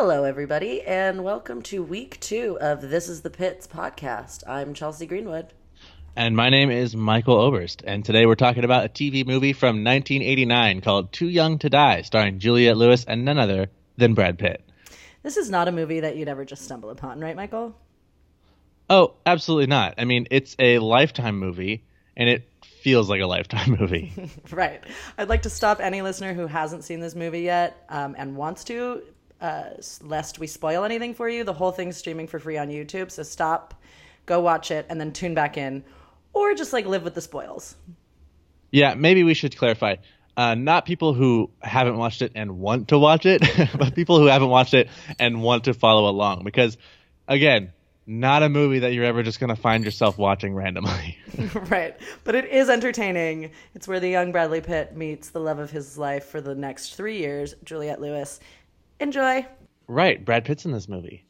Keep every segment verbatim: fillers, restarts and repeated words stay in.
Hello, everybody, and welcome to week two of This is the Pits podcast. I'm Chelsea Greenwood. And my name is Michael Oberst, and today we're talking about a T V movie from nineteen eighty-nine called Too Young to Die, starring Juliette Lewis and none other than Brad Pitt. This is not a movie that you'd ever just stumble upon, right, Michael? Oh, absolutely not. I mean, it's a Lifetime movie, and it feels like a Lifetime movie. Right. I'd like to stop any listener who hasn't seen this movie yet um, and wants to, uh, lest we spoil anything for you. The whole thing's streaming for free on YouTube, so stop, go watch it, and then tune back in. Or just, like, live with the spoils. Yeah, maybe we should clarify. Uh, not people who haven't watched it and want to watch it, but people who haven't watched it and want to follow along. Because, again, not a movie that you're ever just going to find yourself watching randomly. Right. But it is entertaining. It's where the young Bradley Pitt meets the love of his life for the next three years, Juliette Lewis. Enjoy. Right. Brad Pitt's in this movie.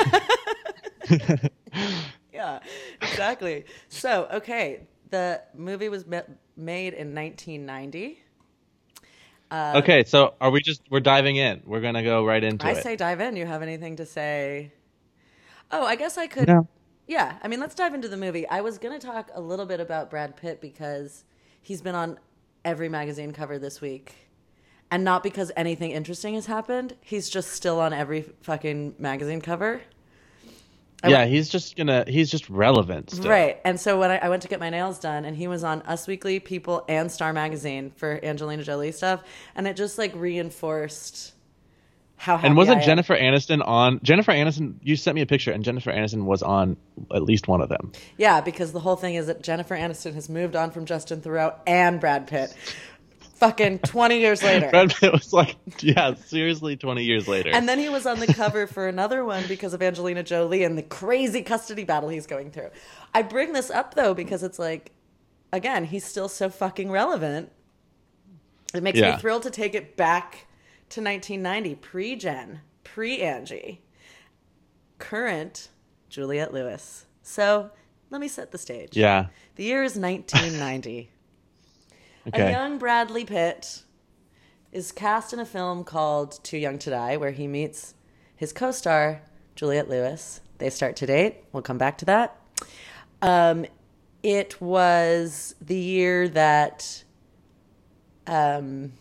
Yeah, exactly. So, okay. The movie was ma- made in nineteen ninety. Uh, okay, so are we just, we're diving in. We're going to go right into I it. I say dive in. You have anything to say? Oh, I guess I could. No. Yeah, I mean, let's dive into the movie. I was going to talk a little bit about Brad Pitt because he's been on every magazine cover this week. And not because anything interesting has happened. He's just still on every fucking magazine cover. I yeah, went, he's just gonna, he's just relevant still. Right. And so when I, I went to get my nails done, and he was on Us Weekly, People, and Star Magazine for Angelina Jolie stuff. And it just like reinforced how happy And wasn't I Jennifer Aniston on? Jennifer Aniston, you sent me a picture, and Jennifer Aniston was on at least one of them. Yeah, because the whole thing is that Jennifer Aniston has moved on from Justin Theroux and Brad Pitt. Fucking twenty years later. Brad Pitt was like, yeah, seriously, twenty years later. And then he was on the cover for another one because of Angelina Jolie and the crazy custody battle he's going through. I bring this up, though, because it's like, again, he's still so fucking relevant. It makes yeah. me thrilled to take it back to nineteen ninety, pre-Jen, pre-Angie, current Juliette Lewis. So let me set the stage. Yeah. The year is nineteen ninety. Okay. A young Bradley Pitt is cast in a film called Too Young to Die, where he meets his co-star, Juliette Lewis. They start to date. We'll come back to that. Um, it was the year that um,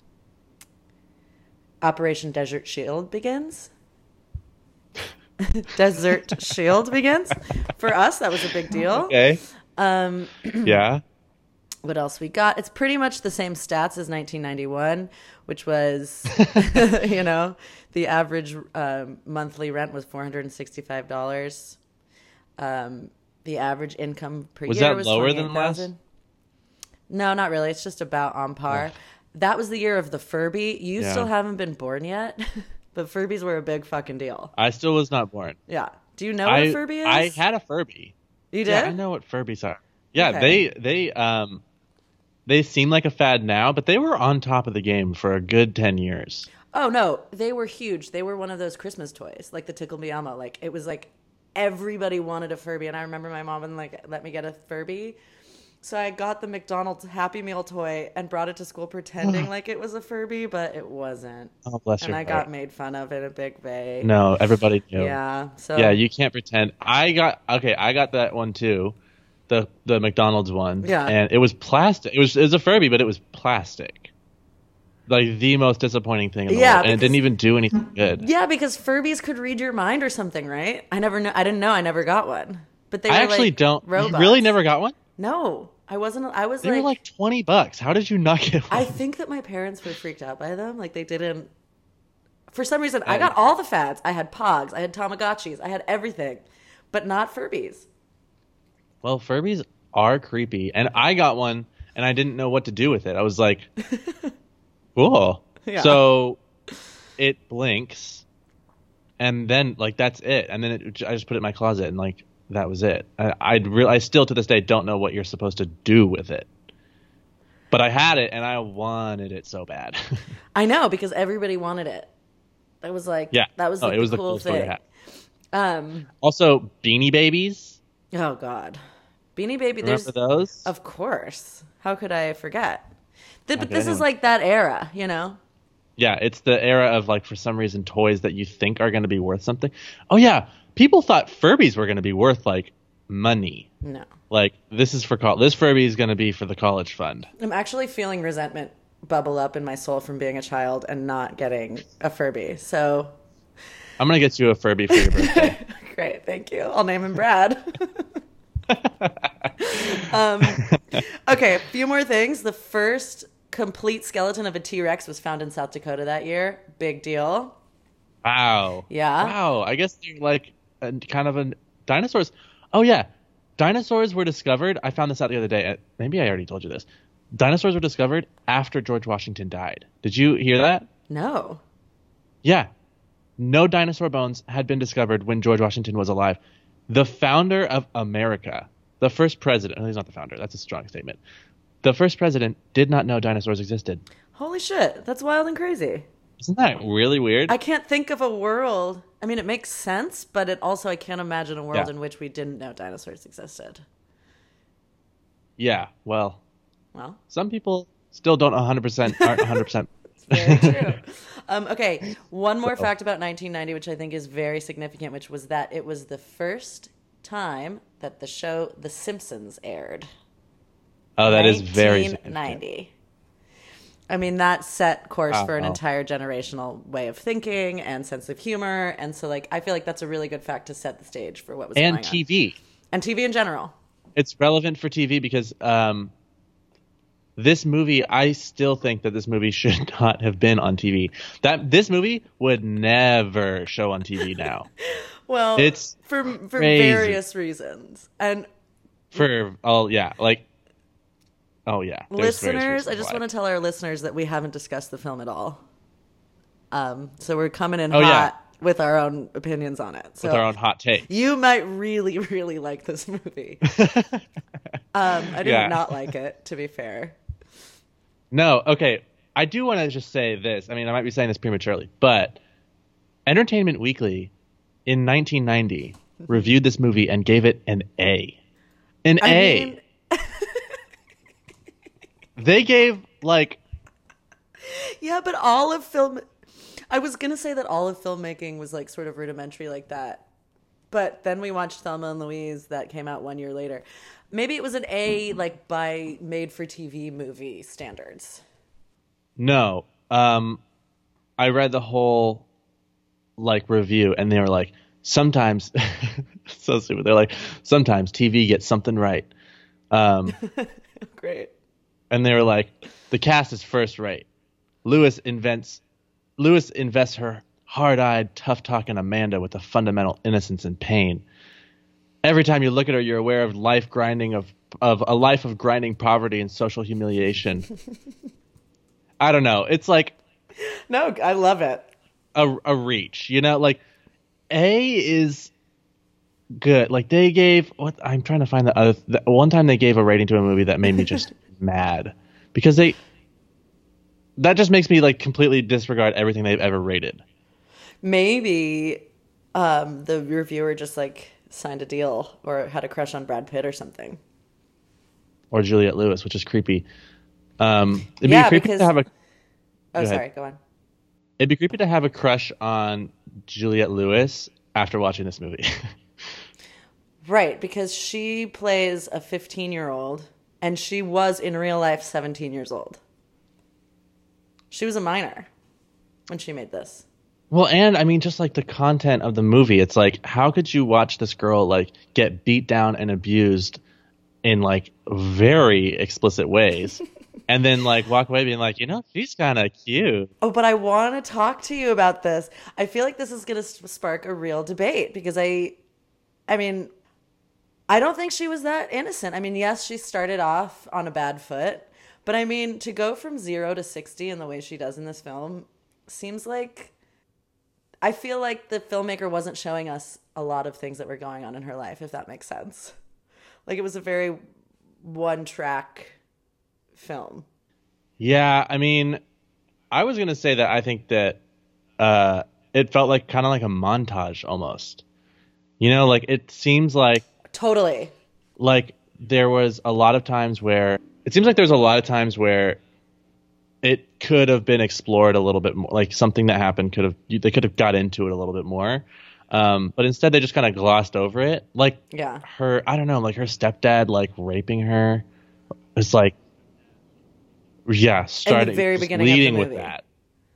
Operation Desert Shield begins. Desert Shield begins. For us, that was a big deal. Okay. Um, yeah. What else we got? It's pretty much the same stats as nineteen ninety-one, which was, you know, the average um, monthly rent was four hundred sixty-five dollars. Um, the average income per was year that was lower than last? last? No, not really. It's just about on par. Oh. That was the year of the Furby. You yeah. still haven't been born yet, but Furbies were a big fucking deal. I still was not born. Yeah. Do you know what I, a Furby is? I had a Furby. You did? Yeah, I know what Furbies are. Yeah, okay. they they um. They seem like a fad now, but they were on top of the game for a good ten years. Oh, no. They were huge. They were one of those Christmas toys, like the Tickle Me Elmo. Like, it was like everybody wanted a Furby. And I remember my mom would, like, let me get a Furby. So I got the McDonald's Happy Meal toy and brought it to school pretending like it was a Furby, but it wasn't. Oh, bless and your I heart. got made fun of in a big way. No, everybody knew. Yeah. So Yeah, you can't pretend. I got, okay, I got that one too. The the McDonald's one. Yeah. And it was plastic. It was it was a Furby, but it was plastic. Like the most disappointing thing in the yeah, world. And because, it didn't even do anything good. Yeah, because Furbies could read your mind or something, right? I never know I didn't know I never got one. But they I were actually like don't robots. You really never got one? No. I wasn't I was They like were like twenty bucks. How did you not get one? I think that my parents were freaked out by them. Like they didn't for some reason I got all the fads. I had Pogs, I had Tamagotchis, I had everything. But not Furbies. Well, Furbies are creepy, and I got one and I didn't know what to do with it. I was like, cool. Yeah. So it blinks, and then like that's it, and then it, I just put it in my closet, and like that was it. I I, re- I still to this day don't know what you're supposed to do with it, but I had it and I wanted it so bad. I know, because everybody wanted it. That was like yeah, that was oh, like, it was the the cool coolest toy to thing. have. Um, Also, Beanie Babies. oh God, Beanie Baby. Remember There's those? of course. How could I forget? The, but Okay, this is anyway. like that era, you know. Yeah, it's the era of like for some reason toys that you think are going to be worth something. Oh yeah, people thought Furbies were going to be worth like money. No. Like this is for col- this Furby is going to be for the college fund. I'm actually feeling resentment bubble up in my soul from being a child and not getting a Furby. So I'm going to get you a Furby for your birthday. Great, thank you. I'll name him Brad. um, okay, a few more things. The first complete skeleton of a T-Rex was found in South Dakota that year. Big deal. Wow. Yeah. Wow. I guess they're like a, kind of a dinosaurs. Oh yeah, dinosaurs were discovered. I found this out the other day. Maybe I already told you this. Dinosaurs were discovered after George Washington died. Did you hear that? No. Yeah. No dinosaur bones had been discovered when George Washington was alive. The founder of America, the first president, no, he's not the founder, that's a strong statement. The first president did not know dinosaurs existed. Holy shit, that's wild and crazy. Isn't that really weird? I can't think of a world. I mean, it makes sense, but it also, I can't imagine a world Yeah. in which we didn't know dinosaurs existed. Yeah, well, Well, some people still don't one hundred percent, aren't one hundred percent. very true. Um, okay, one more So- fact about nineteen ninety, which I think is very significant, which was that it was the first time that the show The Simpsons aired. Oh, that is very nineteen ninety. I mean, that set course Wow. for an entire generational way of thinking and sense of humor. And so, like, I feel like that's a really good fact to set the stage for what was And going T V. on. And T V in general. It's relevant for T V because um, this movie, I still think that this movie should not have been on T V. That this movie would never show on T V now. Well, It's for for crazy. various reasons. And For oh yeah, like oh yeah. there's various listeners, reasons I just why. want to tell our listeners that we haven't discussed the film at all. Um, so we're coming in Oh, yeah. hot with our own opinions on it. So with our own hot take. you might really, really like this movie. um, I did Yeah. not like it, to be fair. No, okay. I do want to just say this. I mean, I might be saying this prematurely, but Entertainment Weekly in nineteen ninety reviewed this movie and gave it an A. An I A. mean, They gave like yeah, but all of film. I was gonna say that all of filmmaking was like sort of rudimentary like that, but then we watched Thelma and Louise that came out one year later. Maybe it was an A like by made-for-T V movie standards. no. Um, I read the whole like review, and they were like, sometimes so stupid. They're like, sometimes T V gets something right. Um, Great. and they were like, the cast is first rate. Lewis invents Lewis invests her hard-eyed, tough-talking Amanda with a fundamental innocence and pain. Every time you look at her, you're aware of life grinding of of a life of grinding poverty and social humiliation. I don't know. It's like No, I love it. a a reach, you know? Like A is good. Like they gave what I'm trying to find the other the, one time they gave a rating to a movie that made me just mad because they that just makes me like completely disregard everything they've ever rated. Maybe um, the reviewer just like signed a deal or had a crush on Brad Pitt or something. Or Juliette Lewis, which is creepy. Um, it'd Yeah, be creepy because- to have a. Oh, Go ahead. sorry. Go on. It'd be creepy to have a crush on Juliette Lewis after watching this movie. Right, because she plays a fifteen-year-old, and she was in real life seventeen years old. She was a minor when she made this. Well, and I mean, just like the content of the movie, it's like, how could you watch this girl like get beat down and abused in like very explicit ways, and then like walk away being like, you know, she's kind of cute. Oh, but I want to talk to you about this. I feel like this is going to spark a real debate because I, I mean, I don't think she was that innocent. I mean, yes, she started off on a bad foot, but I mean, to go from zero to sixty in the way she does in this film seems like, I feel like the filmmaker wasn't showing us a lot of things that were going on in her life, if that makes sense. Like it was a very one-track film. Yeah, I mean, I was gonna say that I think that uh, it felt like kind of like a montage almost. You know, like it seems like Totally. like there was a lot of times where it seems like there's a lot of times where it could have been explored a little bit more. Like something that happened could have they could have got into it a little bit more. Um, but instead they just kind of glossed over it. Like Yeah. her, I don't know, like her stepdad like raping her. It's like, yeah, starting very just beginning of the leading with movie. that.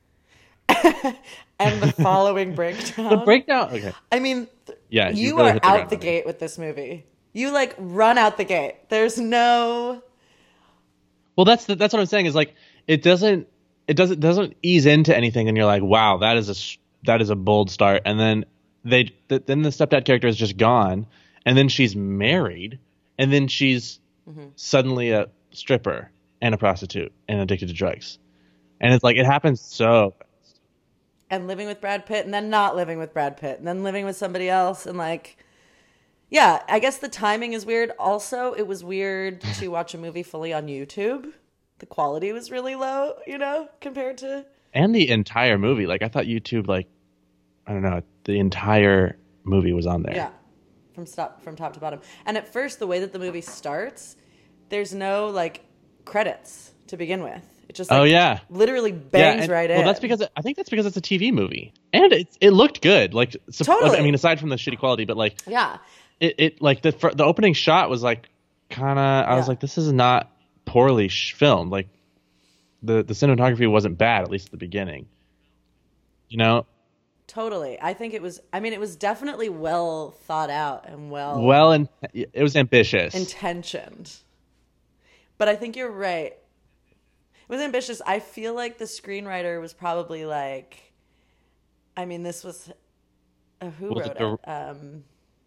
And the following breakdown. The breakdown. Okay. I mean, th- Yeah, you you really are hit the out ground the running. gate with this movie. You like run out the gate. There's no. Well, that's the, that's what I'm saying. Is like it doesn't it doesn't doesn't ease into anything, and you're like, wow, that is a s- that is a bold start. And then they th- then the stepdad character is just gone, and then she's married, and then she's Mm-hmm. suddenly a stripper and a prostitute and addicted to drugs, and it's like it happens so. And living with Brad Pitt, and then not living with Brad Pitt, and then living with somebody else, and like, yeah, I guess the timing is weird. Also, it was weird to watch a movie fully on YouTube. The quality was really low, you know, compared to. And the entire movie, like I thought YouTube, like I don't know, the entire movie was on there. Yeah, from stop from top to bottom. And at first, the way that the movie starts, there's no like credits to begin with. It just like, Oh yeah. literally bangs and- right in. Well, that's because I think that's because it's a T V movie, and it it looked good. Like so, Totally. I mean, aside from the shitty quality, but like yeah, it, it like the fir- the opening shot was like kind of. I was Yeah. like, this is not poorly sh- filmed. Like the the cinematography wasn't bad, at least at the beginning. You know, totally. I think it was. I mean, it was definitely well thought out and well well, and it was ambitious. intentioned. But I think you're right. It was ambitious. I feel like the screenwriter was probably like, I mean, this was uh, who Was wrote it the- it? Um,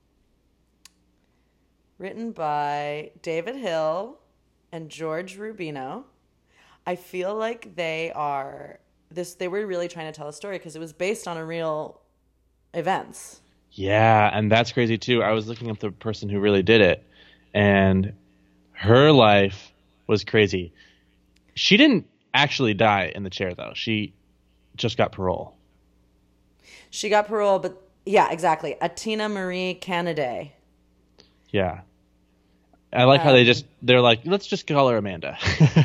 written by David Hill and George Rubino. I feel like they are this. They were really trying to tell a story because it was based on a real events. Yeah, and that's crazy too. I was looking up the person who really did it, and her life was crazy. She didn't actually die in the chair, though. She just got parole. She got parole, but yeah, exactly. Atina Marie Canaday. Yeah. I like how they Um, just, they're like, let's just call her Amanda.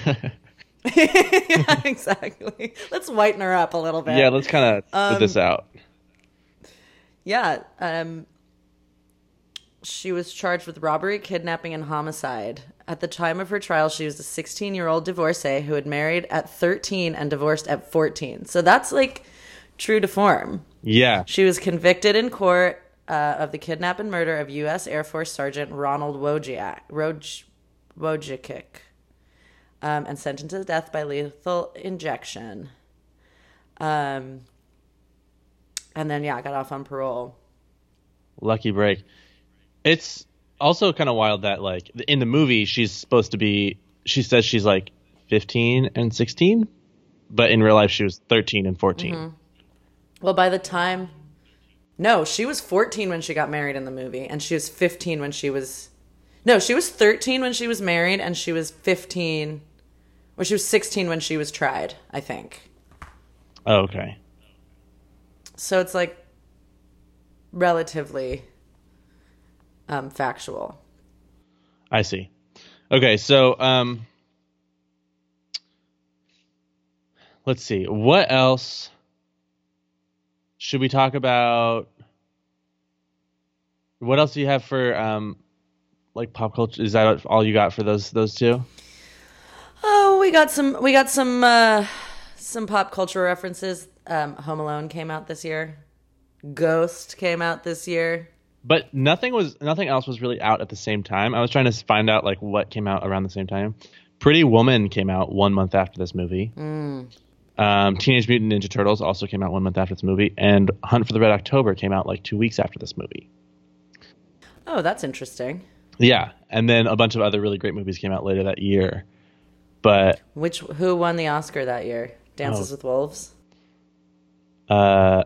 Yeah, exactly. Let's whiten her up a little bit. Yeah, let's kind of Um, put this out. Yeah, um, she was charged with robbery, kidnapping, and homicide. At the time of her trial, she was a sixteen-year-old divorcee who had married at thirteen and divorced at fourteen. So that's like true to form. Yeah. She was convicted in court uh, of the kidnap and murder of U S Air Force Sergeant Ronald Wojciak, Woj, Wojciak um, and sentenced to death by lethal injection. Um, and then, yeah, got off on parole. Lucky break. It's also kind of wild that, like, in the movie, she's supposed to be, she says she's like fifteen and sixteen, but in real life, she was thirteen and fourteen. Mm-hmm. Well, by the time... No, she was fourteen when she got married in the movie, and she was fifteen when she was... No, she was thirteen when she was married, and she was fifteen... Or she was sixteen when she was tried, I think. Oh, okay. So it's like relatively um, factual. I see. Okay, so um, let's see. What else should we talk about? What else do you have for um, like pop culture? Is that all you got for those those two? Oh, we got some. We got some. Uh, some pop culture references. Um, Home Alone came out this year. Ghost came out this year. But nothing was nothing else was really out at the same time. I was trying to find out like what came out around the same time. Pretty Woman came out one month after this movie. Mm. Um, Teenage Mutant Ninja Turtles also came out one month after this movie, and Hunt for the Red October came out like two weeks after this movie. Oh, that's interesting. Yeah, and then a bunch of other really great movies came out later that year. But Which who won the Oscar that year? Dances Oh. with Wolves. uh,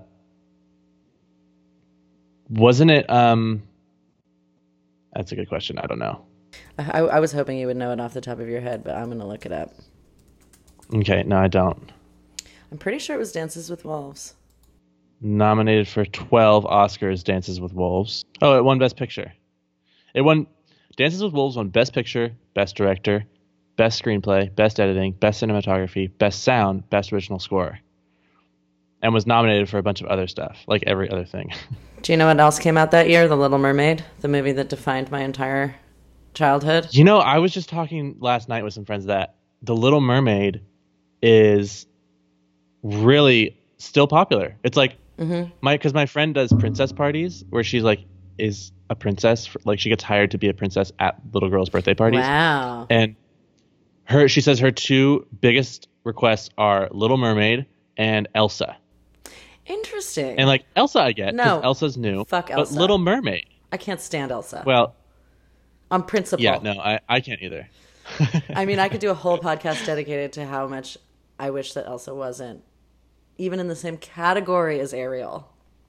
wasn't it? Um, that's a good question. I don't know. I, I was hoping you would know it off the top of your head, but I'm gonna look it up. Okay, no, I don't. I'm pretty sure it was Dances with Wolves. Nominated for twelve Oscars, Dances with Wolves. Oh, it won Best Picture. It won Dances with Wolves won Best Picture, Best Director, Best Screenplay, Best Editing, Best Cinematography, Best Sound, Best Original Score, and was nominated for a bunch of other stuff, like every other thing. Do you know what else came out that year? The Little Mermaid, the movie that defined my entire childhood. You know, I was just talking last night with some friends that The Little Mermaid is really still popular. It's like mm-hmm. my because my friend does princess parties where she's like is a princess, like she gets hired to be a princess at little girls' birthday parties. Wow. And her she says her two biggest requests are Little Mermaid and Elsa. Interesting. And like Elsa I get because no, Elsa's new. Fuck Elsa. But Little Mermaid. I can't stand Elsa. Well, on principle. Yeah, no, I, I can't either. I mean, I could do a whole podcast dedicated to how much I wish that Elsa wasn't even in the same category as Ariel.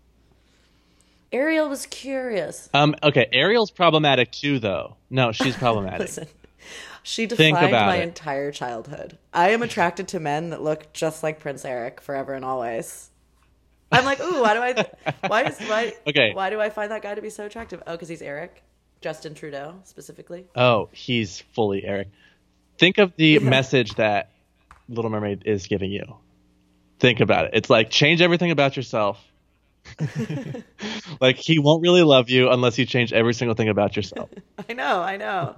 Ariel was curious. Um, okay, Ariel's problematic too, though. No, she's problematic. Listen, she defined my it. entire childhood. I am attracted to men that look just like Prince Eric forever and always. I'm like, ooh, why do I? Why is why? Okay. Why do I find that guy to be so attractive? Oh, because he's Eric, Justin Trudeau specifically. Oh, he's fully Eric. Think of the message that Little Mermaid is giving you. Think about it. It's like change everything about yourself. Like he won't really love you unless you change every single thing about yourself. I know, I know.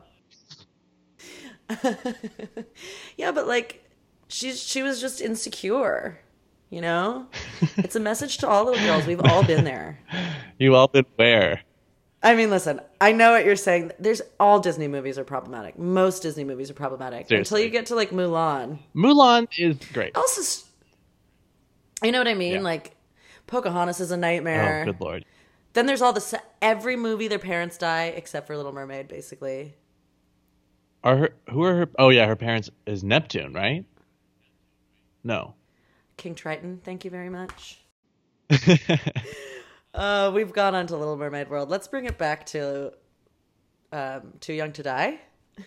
Yeah, but like she's she was just insecure, you know? It's a message to all little girls. We've all been there. You all been where? I mean, listen, I know what you're saying. There's all Disney movies are problematic. Most Disney movies are problematic. Seriously. Until you get to like Mulan. Mulan is great. Also, you know what I mean? Yeah. Like Pocahontas is a nightmare. Oh, good Lord. Then there's all the every movie their parents die except for Little Mermaid, basically. Are her who are her? Oh yeah, her parents is Neptune, right? No. King Triton. Thank you very much. uh, we've gone on to Little Mermaid world. Let's bring it back to um, Too Young to Die.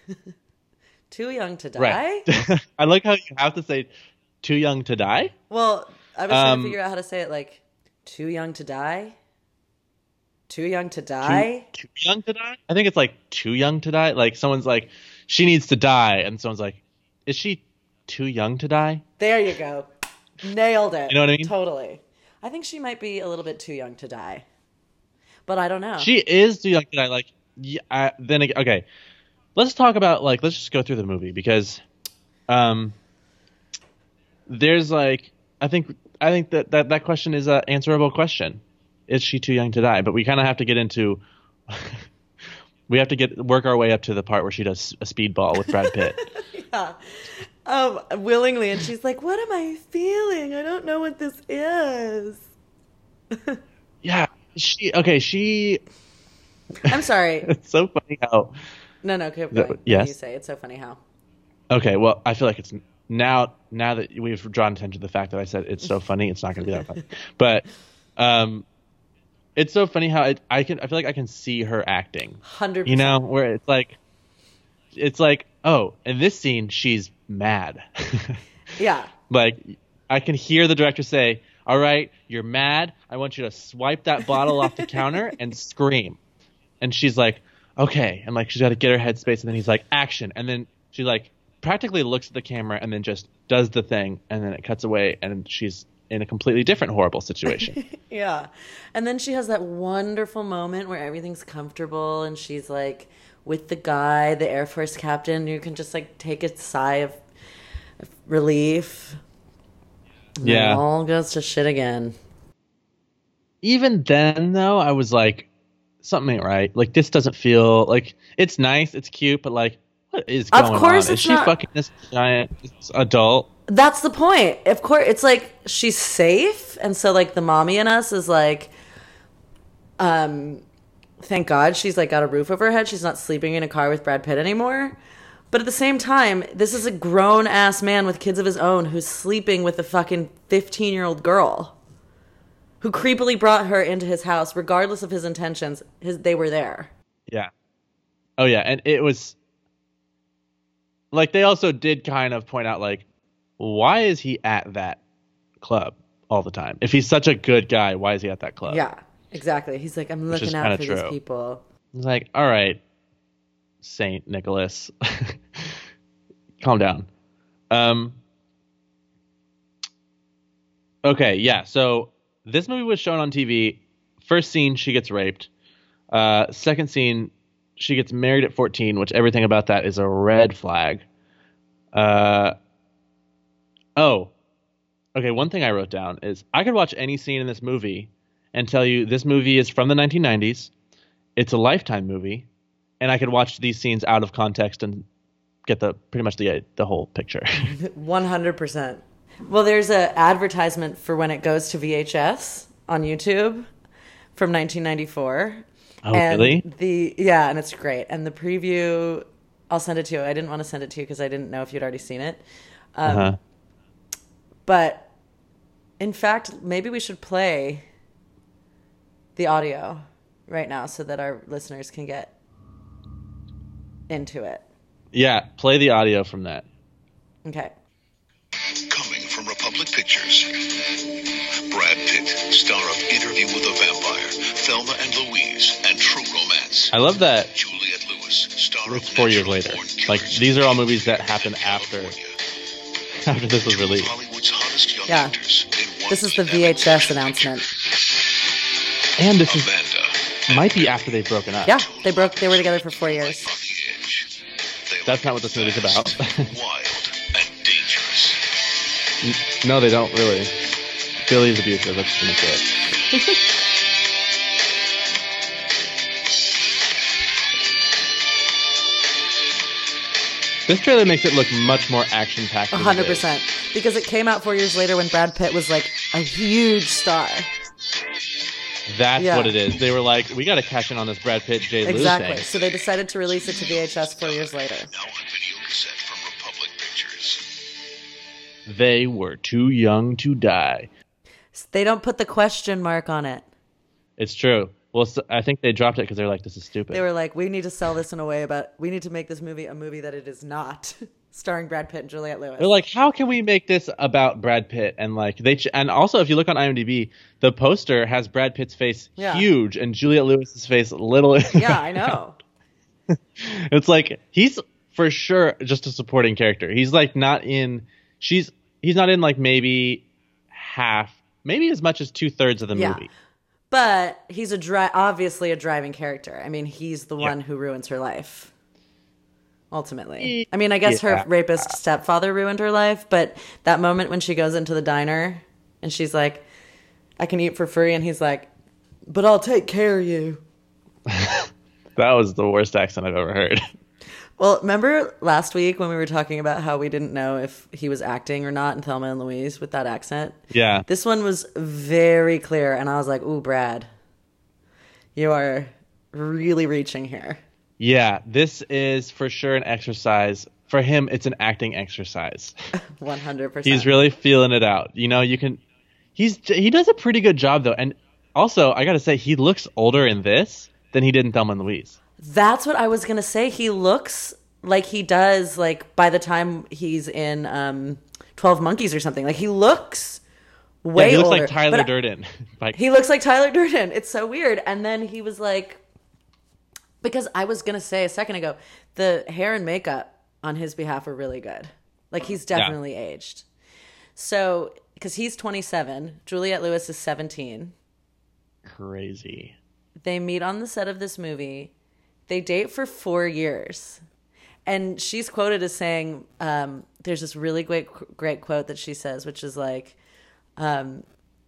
Too Young to Die. Right. I like how you have to say Too Young to Die. Well, I was trying Um, to figure out how to say it. Like Too Young to Die. Too Young to Die. Too, too young to die? I think it's like Too Young to Die. Like someone's like, she needs to die, and someone's like, is she too young to die? There you go. Nailed it. You know what I mean? Totally. I think she might be a little bit too young to die, but I don't know. She is too young to die. Like, yeah, I, then ag- okay, let's talk about like let's just go through the movie because, um, there's like I think I think that that, that question is an answerable question. Is she too young to die? But we kind of have to get into we have to get work our way up to the part where she does a speedball with Brad Pitt. Yeah. Um, willingly, and she's like, "What am I feeling? I don't know what this is." Yeah, she okay. She. I'm sorry. It's so funny how. No, no, keep The- going. yes? You say it's so funny how. Okay, well, I feel like it's now now that we've drawn attention to the fact that I said it's so funny, it's not going to be that funny. But um, it's so funny how it, I can I feel like I can see her acting. Hundred. You know, where it's like, it's like, oh, in this scene she's mad. Yeah. Like I can hear the director say, "All right, you're mad. I want you to swipe that bottle off the counter and scream." And she's like, "Okay," and like she's got to get her headspace, and then he's like, "Action," and then she like practically looks at the camera and then just does the thing, and then it cuts away, and she's in a completely different horrible situation. Yeah. And then she has that wonderful moment where everything's comfortable and she's like with the guy, the Air Force captain. You can just like take a sigh of, of relief. And then Yeah. it all goes to shit again. Even then, though, I was like, something ain't right. Like this doesn't feel like it's nice, it's cute, but like, what is Of going course on? Is it's she not- fucking this giant adult? That's the point. Of course, it's like she's safe, and so like the mommy in us is like, um, thank God she's like got a roof over her head. She's not sleeping in a car with Brad Pitt anymore. But at the same time, this is a grown ass man with kids of his own who's sleeping with a fucking fifteen year old girl, who creepily brought her into his house, regardless of his intentions. His they were there. Yeah. Oh yeah, and it was like they also did kind of point out like, why is he at that club all the time? If he's such a good guy, why is he at that club? Yeah, exactly. He's like, I'm Which is looking out kinda for these true. people. It's like, all right, Saint Nicholas, calm down. Um. Okay, yeah. So this movie was shown on T V. First scene, she gets raped. Uh, second scene, she gets married at fourteen, which everything about that is a red flag. Uh. Oh. Okay, one thing I wrote down is I could watch any scene in this movie and tell you this movie is from the nineteen nineties. It's a Lifetime movie, and I could watch these scenes out of context and get the pretty much the the whole picture. one hundred percent. Well, there's an advertisement for when it goes to V H S on YouTube from nineteen ninety-four. Oh, and really? The yeah, and it's great. And the preview, I'll send it to you. I didn't want to send it to you because I didn't know if you'd already seen it. Um, uh-huh. But in fact, maybe we should play the audio right now so that our listeners can get into it. Yeah, play the audio from that. Okay. Coming from Republic Pictures, Brad Pitt, star of Interview with a Vampire, Thelma and Louise, and True Romance. I love that. Juliette Lewis, star It's of four years Natural later. Born Like, Killers, these are all movies that happen in after California. after this was Two of released. Hollywood's hottest young Yeah. actors in one This is the dynamic V H S motion announcement. picture. And this is Amanda. might be after they've broken up. Yeah, they broke. They were together for four years. On the edge. They That's look not what this movie's about. fast, wild and dangerous. No, they don't really. Billy's abusive. That's gonna say it. This trailer makes it look much more action-packed. A than it hundred is. percent. Because it came out four years later when Brad Pitt was like a huge star. That's Yeah. what it is. They were like, we got to cash in on this Brad Pitt J. Lou Exactly. thing. So they decided to release it to V H S four years later. Now on video cassette from Republic Pictures. They were too young to die. They don't put the question mark on it. It's true. Well, so I think they dropped it because they're like, this is stupid. They were like, we need to sell this in a way about, we need to make this movie a movie that it is not, starring Brad Pitt and Juliette Lewis. They're like, how can we make this about Brad Pitt? And like they, ch- and also if you look on IMDb, the poster has Brad Pitt's face Yeah. huge and Juliette Lewis's face little. Yeah, I know. It's like he's for sure just a supporting character. He's like not in. She's he's not in like maybe half, maybe as much as two thirds of the Yeah. movie. But he's a dri- obviously a driving character. I mean, he's the one Yeah. who ruins her life. Ultimately. I mean, I guess Yeah. her rapist stepfather ruined her life, but that moment when she goes into the diner and she's like, I can eat for free, and he's like, but I'll take care of you. That was the worst accent I've ever heard. Well, remember last week when we were talking about how we didn't know if he was acting or not in Thelma and Louise with that accent? Yeah. This one was very clear, and I was like, ooh, Brad, you are really reaching here. Yeah, this is for sure an exercise. For him, it's an acting exercise. one hundred percent. He's really feeling it out. You know, you can. He's he does a pretty good job though, and also I got to say he looks older in this than he did in Thelma and Louise. That's what I was going to say. He looks like he does, like, by the time he's in um, twelve Monkeys or something. Like, he looks way yeah, he looks older. like Tyler But Durden. Like, He looks like Tyler Durden. It's so weird. And then he was like, because I was going to say a second ago, the hair and makeup on his behalf are really good. Like, he's definitely aged. So, because he's twenty-seven, Juliette Lewis is seventeen. crazy. They meet on the set of this movie. They date for four years. And she's quoted as saying, um, there's this really great, great quote that she says, which is like, um,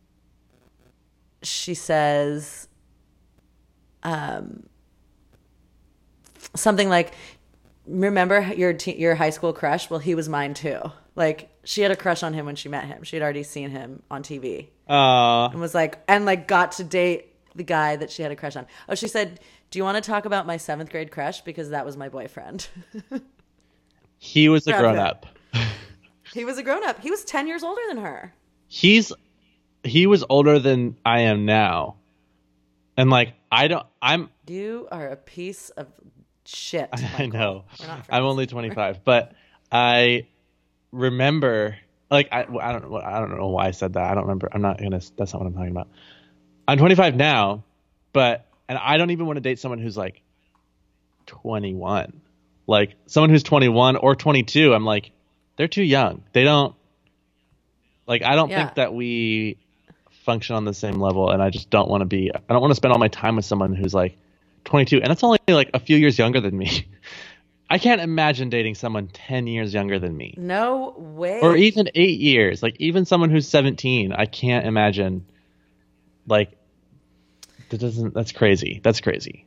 she says, um, something like, remember your te- your high school crush? Well, he was mine too. Like, she had a crush on him when she met him. She had already seen him on T V. Uh, And was like, and like got to date the guy that she had a crush on. Oh, she said, do you want to talk about my seventh grade crush? Because that was my boyfriend. he was a Brad grown Pitt. up. He was a grown up. He was ten years older than her. He's he was older than I am now, and like I don't. I'm. You are a piece of shit. I Michael. know. We're not friends I'm only twenty-five, but I remember. Like I, I don't know. I don't know why I said that. I don't remember. I'm not gonna. That's not what I'm talking about. I'm twenty-five now, but and I don't even want to date someone who's like twenty-one. Like someone who's twenty-one or twenty-two, I'm like, they're too young. They don't like. I don't Yeah. think that we function on the same level, and I just don't want to be. I don't want to spend all my time with someone who's like twenty-two, and it's only like a few years younger than me. I can't imagine dating someone ten years younger than me, No way. or even eight years. Like even someone who's seventeen, I can't imagine. Like that doesn't. That's crazy. That's crazy.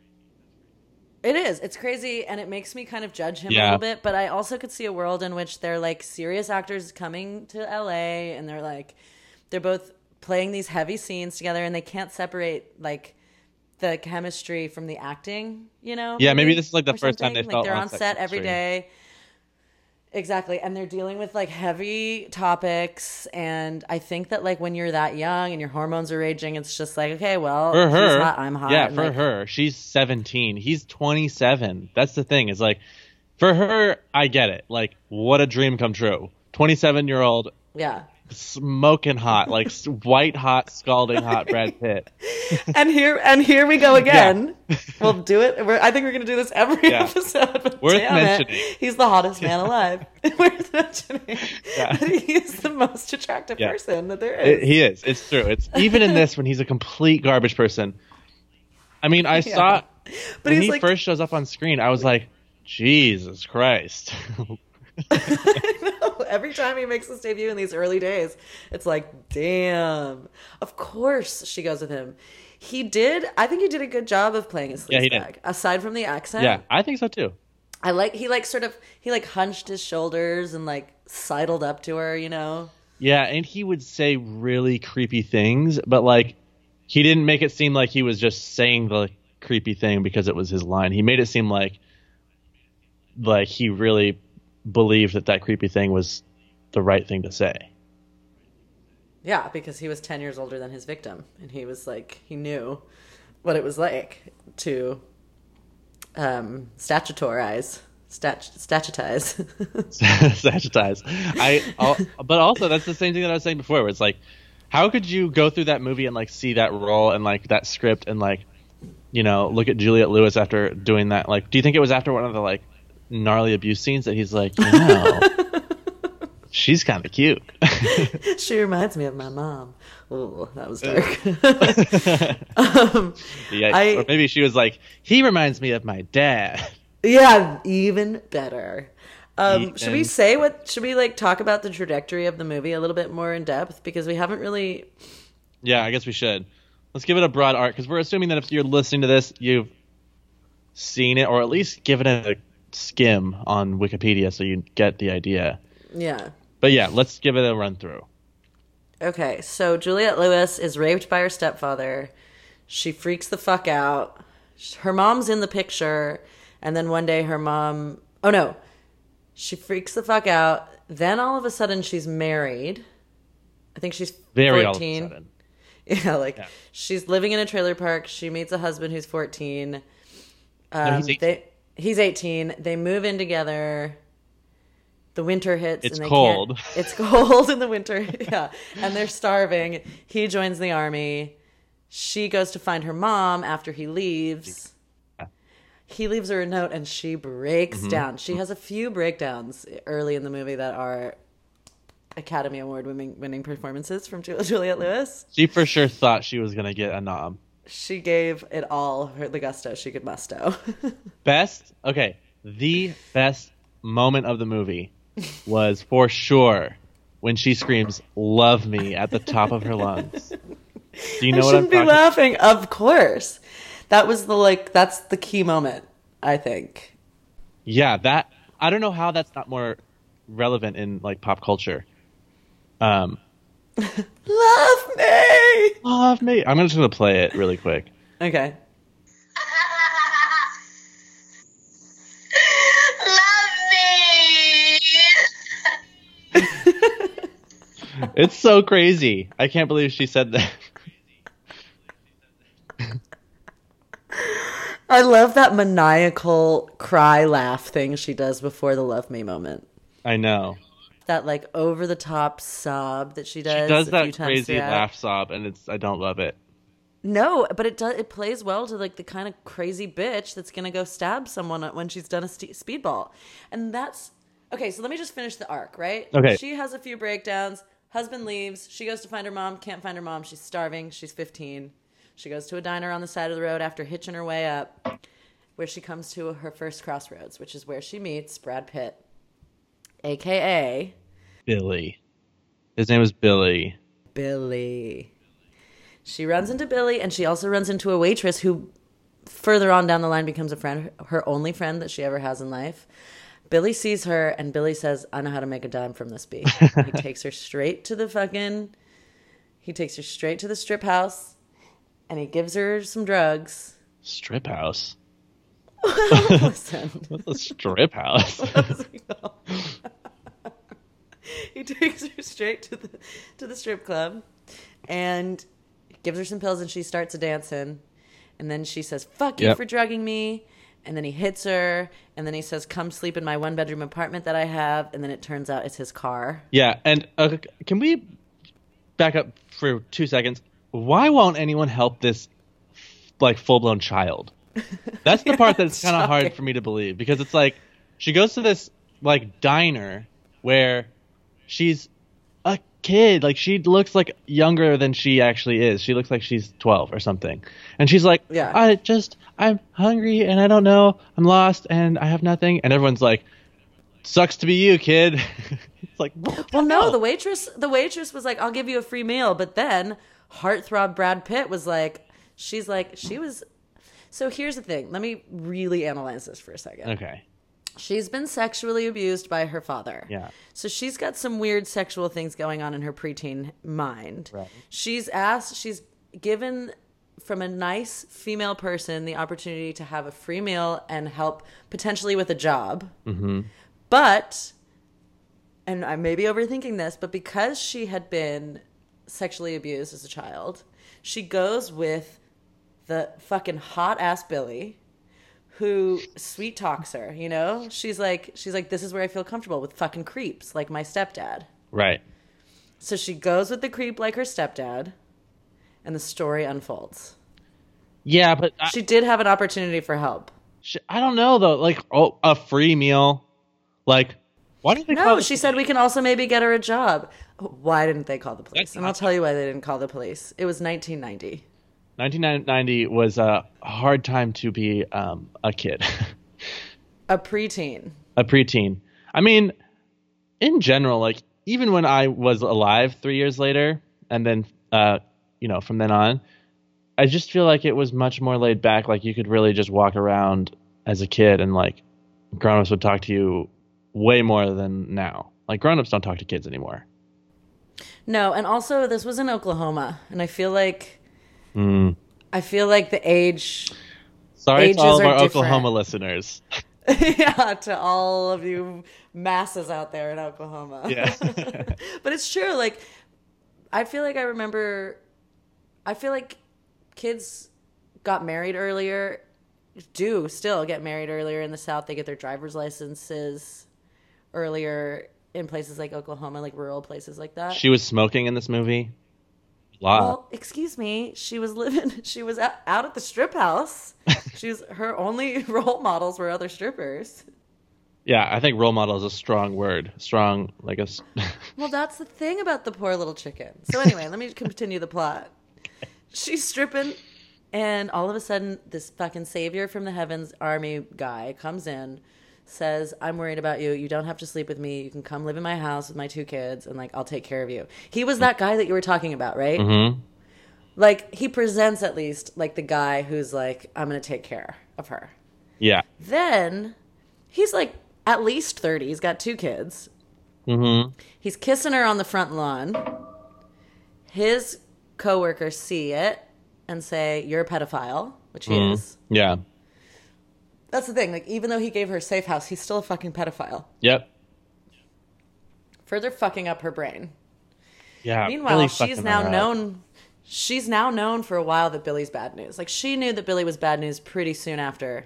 It is. It's crazy, and it makes me kind of judge him a Yeah. little bit. But I also could see a world in which they're like serious actors coming to L A, and they're like, they're both playing these heavy scenes together, and they can't separate like the chemistry from the acting. You know? Yeah, maybe this is, like, the or first time something. they like felt they're on on set set every chemistry. day. Exactly, and they're dealing with like heavy topics, and I think that like when you're that young and your hormones are raging, it's just like, okay, well, For he's her, hot, I'm hot. yeah, and, for like, her, she's seventeen. He's twenty-seven. That's the thing. Is like, for her, I get it. Like, what a dream come true. twenty-seven-year-old, yeah. smoking hot, like s- white hot, scalding hot Brad Pitt. And here and here we go again. We'll do it. We're, I think we're going to do this every Yeah. episode. But Worth damn mentioning. It, he's the hottest man alive. Worth mentioning. Yeah. That he is the most attractive Yeah. person that there It- is. he is. It's true. It's even in this when he's a complete garbage person. I mean, I Yeah. saw But when he's he like, first shows up on screen, I was like, Jesus Christ. I know. Every time he makes his debut in these early days, it's like, damn. Of course she goes with him. He did. I think he did a good job of playing a sleazebag. Yeah, he did. Aside from the accent. Yeah, I think so too. I like, he like sort of, he like hunched his shoulders and like sidled up to her, you know? Yeah, and he would say really creepy things, but like he didn't make it seem like he was just saying the creepy thing because it was his line. He made it seem like like he really believed that that creepy thing was the right thing to say. Yeah, because he was ten years older than his victim. And he was like, he knew what it was like to um, statutarize, stat- statutize. Statutize. I, I'll, but also that's the same thing that I was saying before. Where it's like, how could you go through that movie and like see that role and like that script and like, you know, look at Juliette Lewis after doing that? Like, do you think it was after one of the like gnarly abuse scenes that he's like, you know, she's kind of cute. She reminds me of my mom. Oh, that was dark. um, Yeah, I- or maybe she was like, he reminds me of my dad. yeah, even better. Um, should we Even- say what? Should we like talk about the trajectory of the movie a little bit more in depth because we haven't really. Yeah, I guess we should. Let's give it a broad arc because we're assuming that if you're listening to this, you've seen it or at least given it a skim on Wikipedia so you get the idea. Yeah. But yeah, let's give it a run through. Okay, so Juliette Lewis is raped by her stepfather. She freaks the fuck out. Her mom's in the picture, and then one day her mom. Oh no, she freaks the fuck out. Then all of a sudden she's married. I think she's Very all of a fourteen. sudden. Yeah, like Yeah. she's living in a trailer park. She meets a husband who's fourteen. Um, he's eighteen. They, he's eighteen. They move in together. The winter hits. It's and they cold. Can't, it's cold in the winter. Yeah, and they're starving. He joins the army. She goes to find her mom after he leaves. Yeah. He leaves her a note, and she breaks Mm-hmm. down. She has a few breakdowns early in the movie that are Academy Award winning, winning performances from Ju- Juliette Lewis. She for sure thought she was going to get a nom. She gave it all her, the gusto she could musto. Best, okay, the best moment of the movie was for sure when she screams, "Love me" at the top of her lungs. Do you know I what I'm shouldn't be talking laughing. Of course. That was the, like, that's the key moment, I think. Yeah, that, I don't know how that's not more relevant in like pop culture. Um, Love me! love me. I'm just going to play it really quick. Okay. Love me. It's so crazy. I can't believe she said that. I love that maniacal cry laugh thing she does before the love me moment. I know. That like over the top sob that she does. She does a few that times crazy throughout. laugh sob, and it's I don't love it. No, but it does. It plays well to like the kind of crazy bitch that's gonna go stab someone when she's done a st- speedball, and that's okay. So let me just finish the arc, right? Okay. She has a few breakdowns. Husband leaves. She goes to find her mom. Can't find her mom. She's starving. She's fifteen. She goes to a diner on the side of the road after hitching her way up, where she comes to her first crossroads, which is where she meets Brad Pitt, aka Billy. His name was Billy. Billy. She runs into Billy, and she also runs into a waitress who further on down the line becomes a friend, her only friend that she ever has in life. Billy sees her, and Billy says, I know how to make a dime from this bee. He takes her straight to the fucking, he takes her straight to the strip house, and he gives her some drugs. Strip house? Listen. What's a strip house? He takes her straight to the to the strip club, and gives her some pills, and she starts dancing. And then she says, fuck you Yep. for drugging me. And then he hits her. And then he says, come sleep in my one bedroom apartment that I have. And then it turns out it's his car. Yeah, and uh, can we back up for two seconds? Why won't anyone help this like full-blown child? That's the part that's kind of hard for me to believe, because it's like she goes to this like diner where she's a kid. Like, she looks like younger than she actually is. She looks like she's twelve or something. And she's like, Yeah. I just, I'm hungry and I don't know. I'm lost and I have nothing. And everyone's like, sucks to be you, kid. It's like, what Well, the no, hell? the waitress the waitress was like, I'll give you a free meal. But then heartthrob Brad Pitt was like, she's like, she was. So here's the thing. Let me really analyze this for a second. Okay. She's been sexually abused by her father. Yeah. So she's got some weird sexual things going on in her preteen mind. Right. She's asked, she's given from a nice female person the opportunity to have a free meal and help potentially with a job. Mm-hmm. But, and I may be overthinking this, but because she had been sexually abused as a child, she goes with the fucking hot ass Billy, who sweet talks her, you know? She's like, she's like, this is where I feel comfortable with fucking creeps, like my stepdad. Right. So she goes with the creep like her stepdad, and the story unfolds. Yeah, but I, She did have an opportunity for help. she, I don't know though. Like, oh, a free meal. Like, why didn't they call No, the she police? said we can also maybe get her a job. Why didn't they call the police? That's And I'll not- tell you why they didn't call the police. It was nineteen ninety. nineteen ninety was a hard time to be um, a kid, A preteen. a preteen. I mean, in general, like even when I was alive three years later, and then uh, you know from then on, I just feel like it was much more laid back. Like you could really just walk around as a kid, and like grown-ups would talk to you way more than now. Like grown-ups don't talk to kids anymore. No, and also this was in Oklahoma, and I feel like Mm. I feel like the age Sorry Ages to all of are our different. Oklahoma listeners. yeah, to all of you masses out there in Oklahoma. Yeah. But it's true. Like, I feel like I remember, I feel like kids got married earlier, do still get married earlier in the South. They get their driver's licenses earlier in places like Oklahoma, like rural places like that. She was smoking in this movie. Lot. Well, excuse me. She was living. She was out, out at the strip house. She was her only role models were other strippers. Yeah, I think role model is a strong word. Strong, like a. s- Well, that's the thing about the poor little chicken. So anyway, let me continue the plot. She's stripping, and all of a sudden, this fucking savior from the heavens army guy comes in, says, "I'm worried about you. You don't have to sleep with me. You can come live in my house with my two kids, and like I'll take care of you." He was that guy that you were talking about, right? Mhm. Like he presents at least like the guy who's like, "I'm going to take care of her." Yeah. Then he's like at least thirty. He's got two kids. Mm-hmm. He's kissing her on the front lawn. His coworkers see it and say, "You're a pedophile," which he is. Yeah. That's the thing. Like, even though he gave her a safe house, he's still a fucking pedophile. Yep. Further fucking up her brain. Yeah. Meanwhile, really she's fucking now her up. known. She's now known for a while that Billy's bad news. Like, she knew that Billy was bad news pretty soon after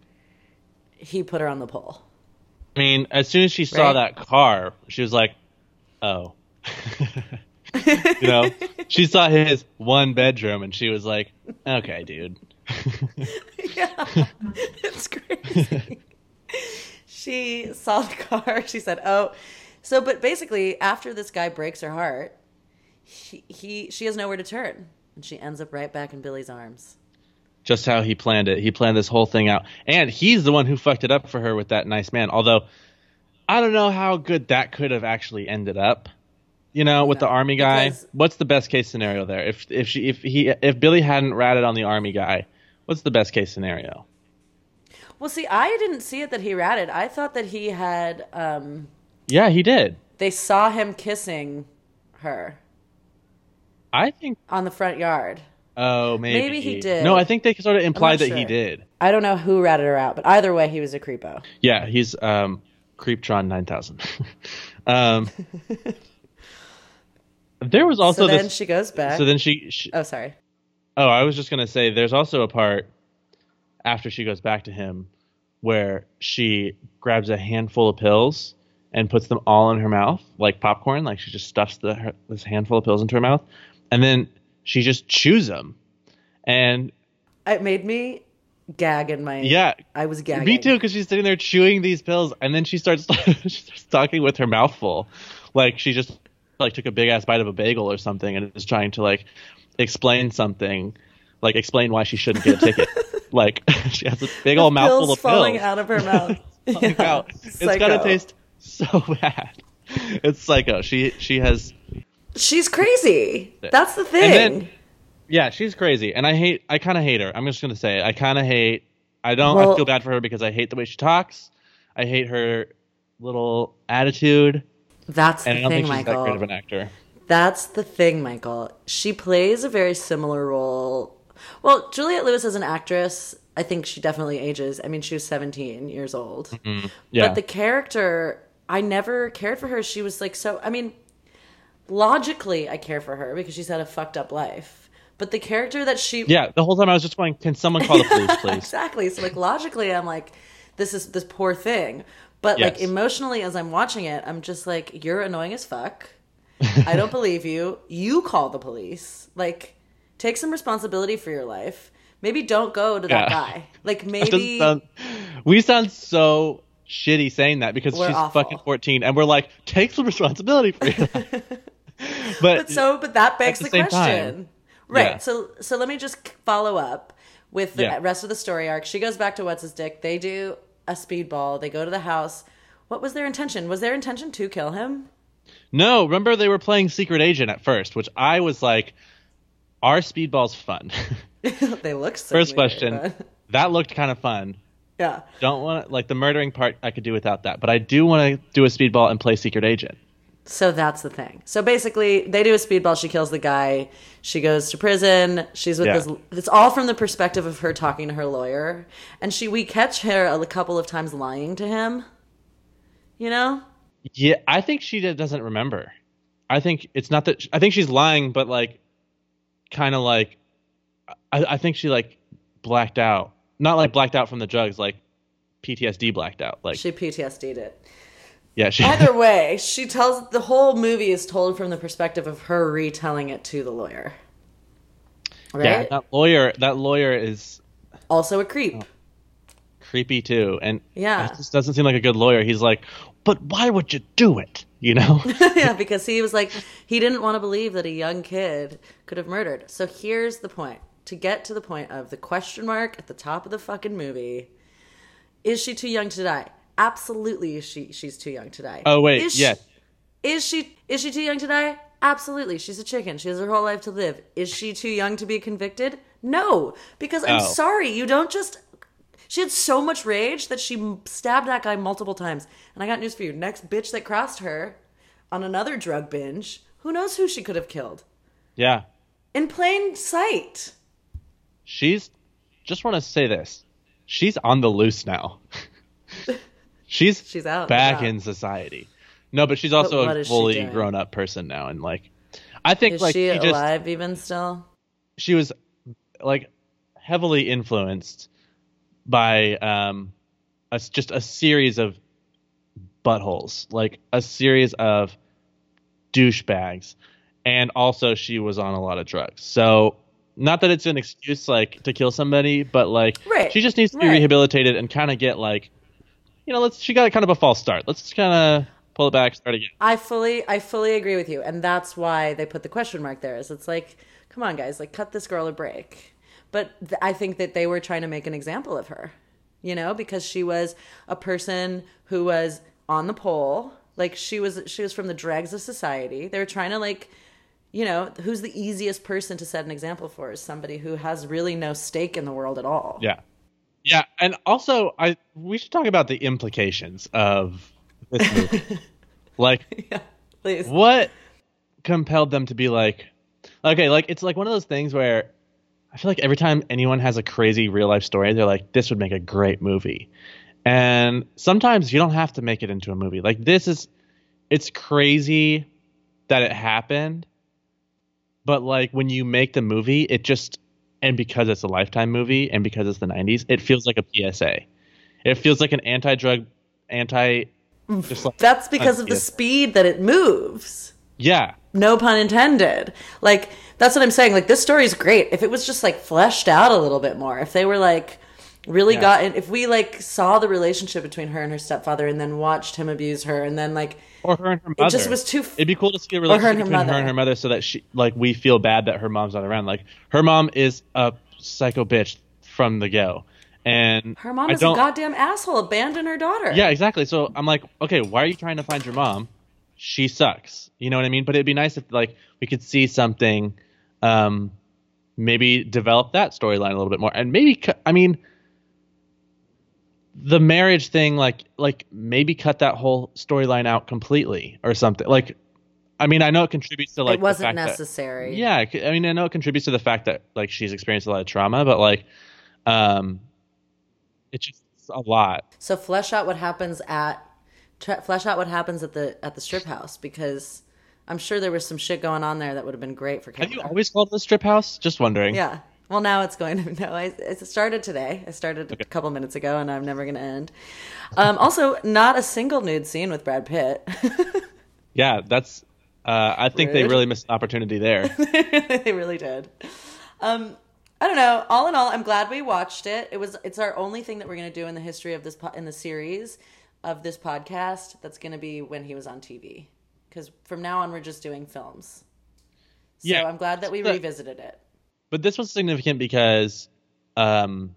he put her on the pole. I mean, as soon as she saw Right? that car, she was like, "Oh." You know, she saw his one bedroom, and she was like, Okay, dude. Yeah, it's crazy. She saw the car. She said, "Oh, so." But basically, after this guy breaks her heart, he, he she has nowhere to turn, and she ends up right back in Billy's arms. Just how he planned it. He planned this whole thing out, and he's the one who fucked it up for her with that nice man. Although, I don't know how good that could have actually ended up. You know, with No, the army guy, because- what's the best case scenario there? If if she if he if Billy hadn't ratted on the army guy, what's the best case scenario? Well, see, I didn't see it that he ratted. I thought that he had. Um, Yeah, he did. they saw him kissing her I think. on the front yard. Oh, maybe. Maybe he did. No, I think they sort of implied that sure. he did. I don't know who ratted her out, but either way, he was a creepo. Yeah, he's um, Creeptron nine thousand. um, there was also So then this. she goes back. So then she, she. Oh, sorry. Oh, I was just gonna say, there's also a part after she goes back to him where she grabs a handful of pills and puts them all in her mouth like popcorn. Like she just stuffs the her, this handful of pills into her mouth, and then she just chews them. And It made me gag in my. yeah, I was gagging. me too, because she's sitting there chewing these pills, and then she starts she starts talking with her mouth full, like she just like took a big ass bite of a bagel or something, and is trying to like explain something, like explain why she shouldn't get a ticket. Like she has a big old mouthful Pills of falling pills out of her mouth. falling Yeah. out. It's Psycho. gotta taste so bad. It's psycho. She she has She's crazy. That's the thing. And then- yeah, she's crazy, and I hate. I kind of hate her. I'm just gonna say it. I kind of hate. I don't. Well- I feel bad for her because I hate the way she talks. I hate her little attitude, That's and the I don't thing, think she's Michael. that great of an actor. That's the thing, Michael. She plays a very similar role. Well, Juliette Lewis as an actress, I think she definitely ages. I mean, she was seventeen years old. Yeah, But the character, I never cared for her. She was like so. I mean, logically, I care for her because she's had a fucked up life. But the character that she, yeah. The whole time I was just going, "Can someone call the police, please?" exactly. So like logically, I'm like, this is this poor thing. But like Yes. emotionally, as I'm watching it, I'm just like, you're annoying as fuck. I don't believe you. You call the police. Like, take some responsibility for your life. Maybe don't go to that Yeah. guy. Like That maybe. doesn't sound- we sound so shitty saying that because We're she's awful. fucking fourteen, and we're like, "Take some responsibility for your life." but, But so, but that begs at the, the same question, time- right? Yeah. So, so let me just follow up with the Yeah. rest of the story arc. She goes back to what's his dick. They do a speedball. They go to the house. What was their intention? Was their intention to kill him? No, remember they were playing Secret Agent at first, which I was like, "Are speedballs fun?" They look. First question, that looked kind of fun. Yeah. Don't want like the murdering part I could do without that, but I do want to do a speedball and play Secret Agent. So that's the thing. So basically, they do a speedball. She kills the guy. She goes to prison. She's with Yeah. this. It's all from the perspective of her talking to her lawyer, and she we catch her a couple of times lying to him. You know. Yeah, I think she d- doesn't remember. I think it's not that I think she's lying, but like, kind of like, I, I think she like blacked out. Not like blacked out from the drugs, like P T S D blacked out. Like, She P T S D'd it. yeah, she. Either way, she tells the whole movie is told from the perspective of her retelling it to the lawyer. Right? Yeah, that lawyer. That lawyer is Also a creep. creepy too, and Yeah. it just doesn't seem like a good lawyer. He's like, but why would you do it? You know? Yeah, because he was like, he didn't want to believe that a young kid could have murdered. So here's the point. To get to the point of the question mark at the top of the fucking movie, is she too young to die? Absolutely, is she she's too young to die. Oh wait, is yes. She, is she is she too young to die? Absolutely. She's a chicken. She has her whole life to live. Is she too young to be convicted? No, because I'm Oh. sorry, you don't just. She had so much rage that she stabbed that guy multiple times. And I got news for you. Next bitch that crossed her on another drug binge, who knows who she could have killed? Yeah, In plain sight. she's. Just want to say this. She's on the loose now. she's She's out and back about. in society. No, but she's also what a is she fully doing? grown up person now, and like, I think Is like she she just alive even still? she was like heavily influenced by um a, just a series of buttholes, like a series of douchebags, and also she was on a lot of drugs. So not that it's an excuse like to kill somebody, but like Right, she just needs to be right. rehabilitated and kind of get like, you know, let's. She got kind of a false start. Let's kind of pull it back, start again. I fully, I fully agree with you, and that's why they put the question mark there. Is it's like, come on, guys, like cut this girl a break. But th- I think that they were trying to make an example of her, you know, because she was a person who was on the pole, like she was, she was from the dregs of society. They were trying to like, you know, who's the easiest person to set an example for is somebody who has really no stake in the world at all. Yeah, yeah, and also I we should talk about the implications of this movie. Like, Yeah, please. what compelled them to be like, okay, like it's like one of those things where I feel like every time anyone has a crazy real life story, they're like, this would make a great movie. And sometimes you don't have to make it into a movie. Like this is, it's crazy that it happened, but like when you make the movie, it just, and because it's a Lifetime movie and because it's the nineties, it feels like a P S A. It feels like an anti-drug, anti, just like, That's because of the speed that it moves. yeah. No pun intended. Like, that's what I'm saying. Like, this story is great. If it was just, like, fleshed out a little bit more, if they were, like, really Yeah. got, if we, like, saw the relationship between her and her stepfather and then watched him abuse her and then, like, Or her and her mother. it just was too. F- It'd be cool to see a Or her relationship and her between her mother. and her mother, so that she, like, we feel bad that her mom's not around. Like, her mom is a psycho bitch from the go, and her mom I is a don't- goddamn asshole. Abandon her daughter. Yeah, exactly. So I'm like, okay, why are you trying to find your mom? She sucks. You know what I mean? But it'd be nice if like we could see something, um, maybe develop that storyline a little bit more, and maybe cu- I mean, the marriage thing, like like maybe cut that whole storyline out completely or something. Like, I mean, I know it contributes to like It wasn't the fact that- necessary. yeah, it c- I mean, I know it contributes to the fact that like she's experienced a lot of trauma, but like, um, it's just a lot. So flesh out what happens at, tra- flesh out what happens at the at the strip house, because I'm sure there was some shit going on there that would have been great for Have you camera. always called it a strip house? Just wondering. Yeah. Well, now it's going to. No, I, it started today. I started a couple minutes ago, and I'm never going to end. Um, also, not a single nude scene with Brad Pitt. Yeah, that's. Uh, I think they Rude. really missed an opportunity there. They really did. Um, I don't know. All in all, I'm glad we watched it. It was. It's our only thing that we're going to do in the history of this po- in the series of this podcast. That's going to be when he was on T V. Because from now on, we're just doing films. So Yeah. I'm glad that we The- revisited it. But this was significant because, um,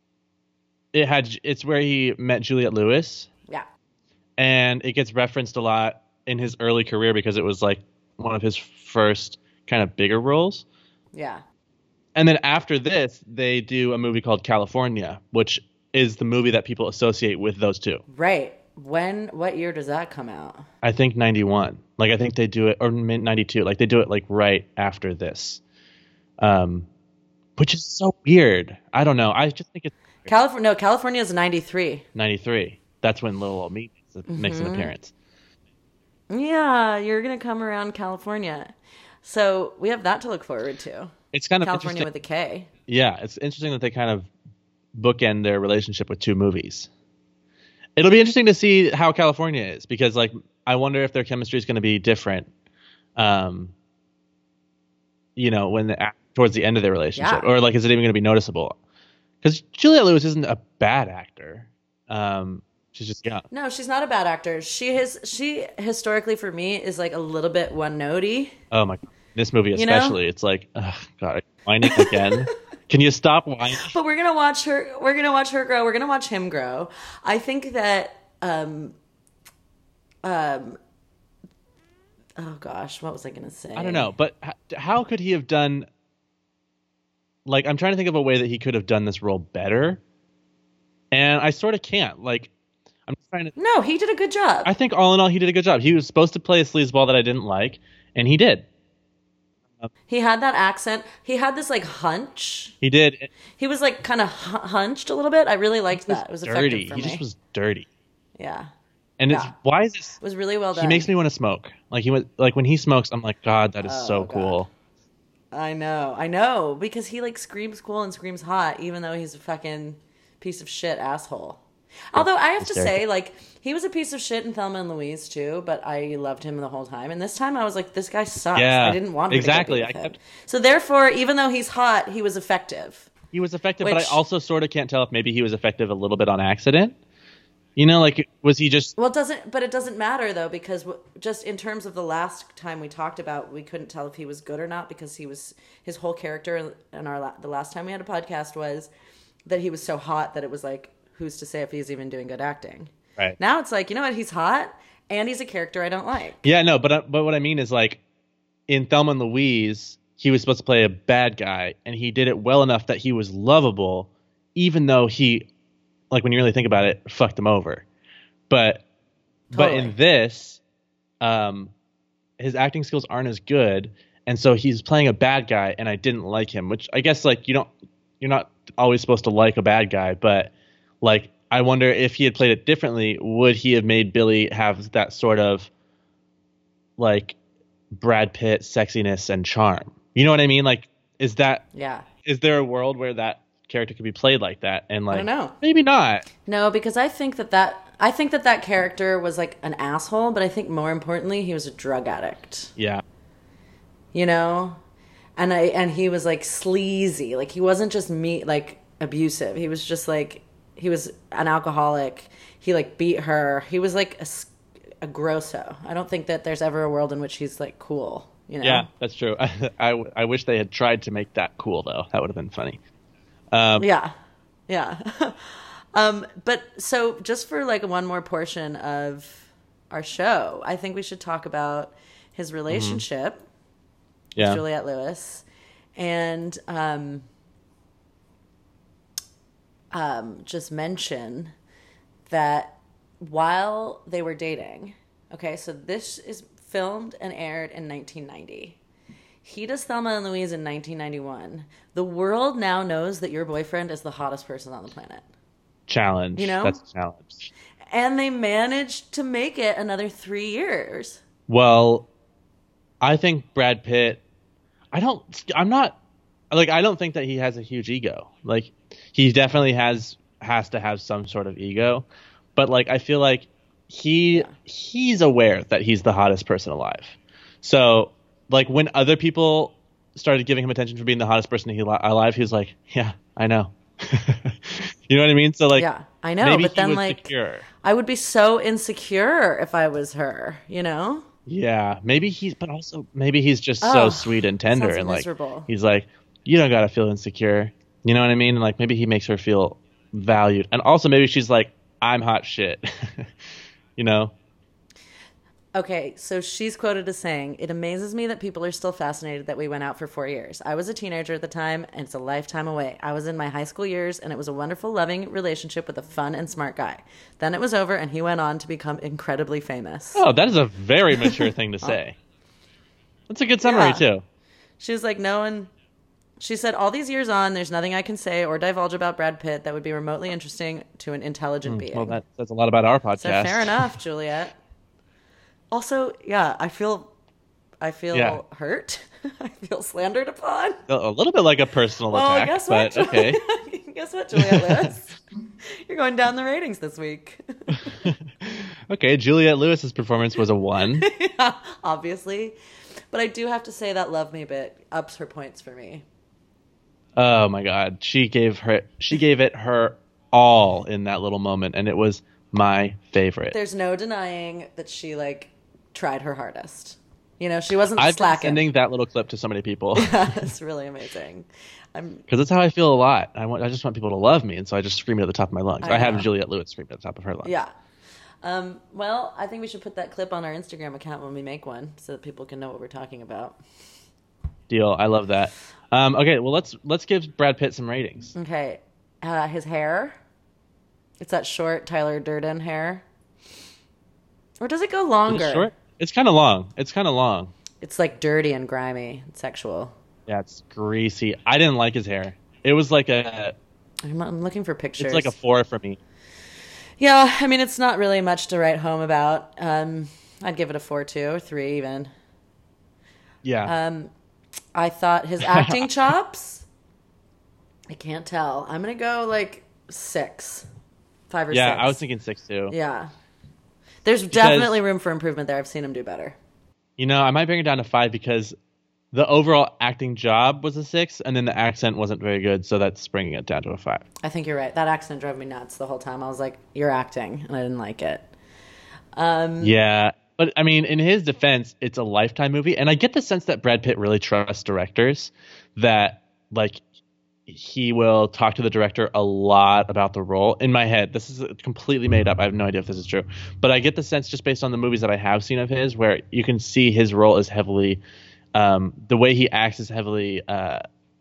it had. It's where he met Juliette Lewis, Yeah. and it gets referenced a lot in his early career because it was like one of his first kind of bigger roles. Yeah. And then after this, they do a movie called California, which is the movie that people associate with those two. Right. When? What year does that come out? I think ninety-one. Like I think they do it, or ninety-two. Like they do it like right after this, um, which is so weird. I don't know. I just think it's California. No, California is ninety-three. ninety-three. That's when Little Old Me makes Mm-hmm. an appearance. Yeah, you're gonna come around California, so we have that to look forward to. It's kind of California interesting. with a K. Yeah, it's interesting that they kind of bookend their relationship with two movies. It'll be interesting to see how California is because, like, I wonder if their chemistry is going to be different. Um, you know, when the, towards the end of their relationship, Yeah. or like, is it even going to be noticeable? Because Juliette Lewis isn't a bad actor. Um, she's just young. No, she's not a bad actor. She has. She historically, for me, is like a little bit one notey. Oh my! This movie You know? especially, it's like, ugh, God, are you whining again? Can you stop whining? But we're gonna watch her. We're gonna watch her grow. We're gonna watch him grow. I think that. Um, um. Oh gosh, what was I gonna say? I don't know, but h- how could he have done? Like, I'm trying to think of a way that he could have done this role better, and I sort of can't. Like, I'm just trying to. No, he did a good job. I think all in all, he did a good job. He was supposed to play a sleazeball that I didn't like, and he did. He had that accent. He had this like hunch. He did. He was like kind of hu- hunched a little bit. I really liked that. It was dirty. effective for He me. just was dirty, Yeah, and it's Yeah. why is this? it was really well done. He makes me want to smoke. Like he was like when he smokes, I'm like, God, that is Oh, so God. cool. I know, I know, because he like screams cool and screams hot, even though he's a fucking piece of shit asshole. Although I have to Hysterical. say, like, he was a piece of shit in Thelma and Louise too, but I loved him the whole time. And this time I was like, this guy sucks. Yeah, I didn't want her exactly. to get beat I with kept- him. So therefore, even though he's hot, he was effective. He was effective, but I Which- also sort of can't tell if maybe he was effective a little bit on accident. You know, like, was he just... Well, it doesn't, but it doesn't matter though, because w- just in terms of the last time we talked about, we couldn't tell if he was good or not because he was his whole character. In our la- the last time we had a podcast was that he was so hot that it was like, who's to say if he's even doing good acting? Right. Now it's like, you know what? He's hot and he's a character I don't like. Yeah, no, but uh, but what I mean is, like, in Thelma and Louise, he was supposed to play a bad guy, and he did it well enough that he was lovable, even though he, like, when you really think about it, fucked him over. But but Totally. in this, um, his acting skills aren't as good, and so he's playing a bad guy, and I didn't like him. Which I guess, like, you don't, you're not always supposed to like a bad guy, but like, I wonder if he had played it differently, would he have made Billy have that sort of like Brad Pitt sexiness and charm? You know what I mean? Like, is that Yeah. is there a world where that character could be played like that? And like, don't know. maybe not. No, because I think that that I think that that character was like an asshole, but I think more importantly, he was a drug addict. Yeah, You know, and I and he was like sleazy. Like he wasn't just me like abusive. He was just like he was an alcoholic. He like beat her. He was like a, s- a grosso. I don't think that there's ever a world in which he's like cool. You know? yeah, that's true. I, I I wish they had tried to make that cool though. That would have been funny. Um, Yeah. Yeah. um, but so just for like one more portion of our show, I think we should talk about his relationship yeah. with Juliette Lewis and um, um, just mention that while they were dating, okay, so this is filmed and aired in nineteen ninety. He does Thelma and Louise in nineteen ninety-one. The world now knows that your boyfriend is the hottest person on the planet. Challenge. You know? That's a challenge. And they managed to make it another three years. Well, I think Brad Pitt. I don't. I'm not. Like, I don't think that he has a huge ego. Like, he definitely has has to have some sort of ego, but like, I feel like he Yeah. he's aware that he's the hottest person alive. So, like, when other people started giving him attention for being the hottest person he li- alive, he was like, "Yeah, I know." You know what I mean? So, like, Yeah, I know, maybe but he then, was like, secure. I would be so insecure if I was her, you know? Yeah, maybe he's, but also maybe he's just Oh, so sweet and tender, sounds and like miserable. he's like, you don't gotta feel insecure. You know what I mean? And like, maybe he makes her feel valued, and also maybe she's like, I'm hot shit. You know? Okay, so she's quoted as saying, "It amazes me that people are still fascinated that we went out for four years. I was a teenager at the time, and it's a lifetime away. I was in my high school years, and it was a wonderful, loving relationship with a fun and smart guy. Then it was over, and he went on to become incredibly famous." Oh, that is a very mature thing to say. That's a good summary Yeah. too. She was like, no one... She said, all these years on, there's nothing I can say or divulge about Brad Pitt that would be remotely interesting to an intelligent being. Well, that says a lot about our podcast. So fair enough, Juliet. Also, yeah, I feel, I feel Yeah. hurt. I feel slandered upon. A, a little bit like a personal Well, attack, guess what? but okay. Guess what, Juliet Lewis? You're going down the ratings this week. Okay, Juliette Lewis's performance was a one. Yeah, obviously. But I do have to say that Love Me bit ups her points for me. Oh my god, she gave her she gave it her all in that little moment, and it was my favorite. There's no denying that she, like, tried her hardest. You know, she wasn't I've been slacking. sending that little clip to so many people It's really amazing. I'm because that's how I feel a lot. I want I just want people to love me, and so I just scream it at the top of my lungs. I I, have know. Juliette Lewis scream at the top of her lungs. Yeah. Um, well, I think we should put that clip on our Instagram account when we make one so that people can know what we're talking about. Deal. I love that. Um, okay, well let's let's give Brad Pitt some ratings. Okay. Uh, his hair. It's that short Tyler Durden hair. Or does it go Is longer? it short? It's kind of long. It's kind of long. It's like dirty and grimy and sexual. Yeah, it's greasy. I didn't like his hair. It was like a I'm, I'm looking for pictures. it's like a four for me. Yeah, I mean, it's not really much to write home about. Um, I'd give it a four, two, or three even. Yeah. Um, I thought his acting chops, I can't tell. I'm going to go like six. Five or Yeah, six. I was thinking six too. Yeah. There's definitely room for improvement there. I've seen him do better. You know, I might bring it down to five because the overall acting job was a six, and then the accent wasn't very good, so that's bringing it down to a five. I think you're right. That accent drove me nuts the whole time. I was like, you're acting, and I didn't like it. Um, Yeah, but I mean, in his defense, it's a Lifetime movie, and I get the sense that Brad Pitt really trusts directors, that like he will talk to the director a lot about the role. In my head, this is completely made up. I have no idea if this is true, but I get the sense just based on the movies that I have seen of his, where you can see his role is heavily, um, the way he acts is heavily uh,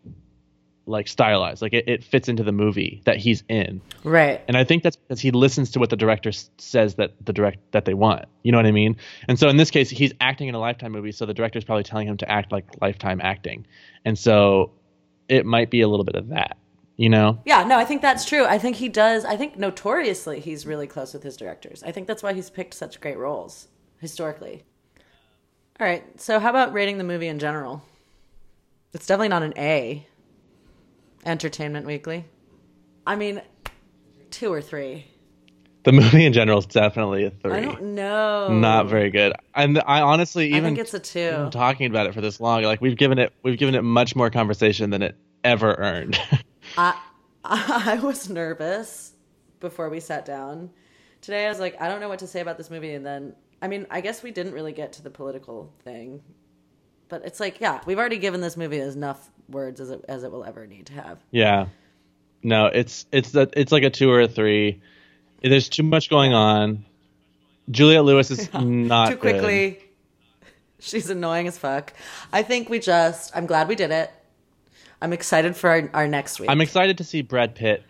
like stylized. Like it, it fits into the movie that he's in. Right. And I think that's because he listens to what the director s- says that the direct that they want. You know what I mean? And so in this case, he's acting in a Lifetime movie, so the director's probably telling him to act like Lifetime acting. And so it might be a little bit of that, you know? Yeah, no, I think that's true. I think he does. I think notoriously he's really close with his directors. I think that's why he's picked such great roles historically. All right, so how about rating the movie in general? It's definitely not an A. Entertainment Weekly. I mean, two or three. The movie in general is definitely a three. I don't know. Not very good. And I honestly, even I think it's a two. even talking about it for this long, like we've given it, we've given it much more conversation than it ever earned. I I was nervous before we sat down today. I was like, I don't know what to say about this movie, and then I mean, I guess we didn't really get to the political thing, but it's like, yeah, we've already given this movie enough words as it as it will ever need to have. Yeah. No, it's it's a, it's like a two or a three. There's too much going on. Juliette Lewis is not Too quickly. Good. She's annoying as fuck. I think we just. I'm glad we did it. I'm excited for our, our next week. I'm excited to see Brad Pitt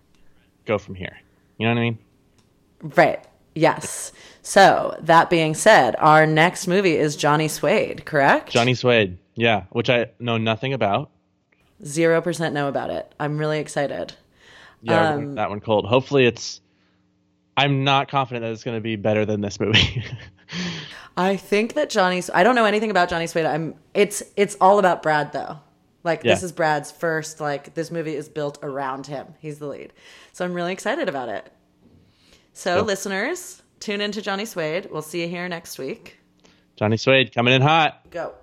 go from here. You know what I mean? Right. Yes. So, that being said, our next movie is Johnny Suede, correct? Johnny Suede, yeah, which I know nothing about. Zero percent know about it. I'm really excited. Yeah, um, that one cold. Hopefully it's... I'm not confident that it's going to be better than this movie. I think that Johnny... I don't know anything about Johnny Suede. I'm. It's it's all about Brad, though. Like, yeah. This is Brad's first, like, this movie is built around him. He's the lead. So I'm really excited about it. So, Yep. listeners, tune into Johnny Suede. We'll see you here next week. Johnny Suede coming in hot. Go.